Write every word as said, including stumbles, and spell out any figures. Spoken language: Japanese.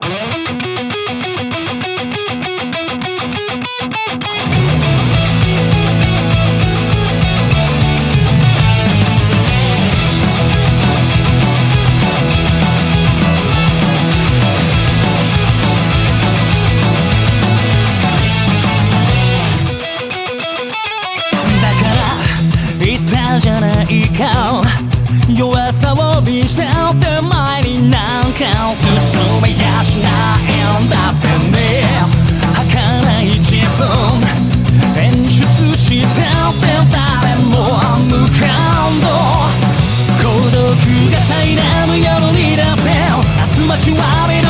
言ったじゃないか、弱さを見せて前になんか進めやしないんだぜね。儚い自分演出してて誰も無感動、孤独が最大の夜にだって明日待ちわび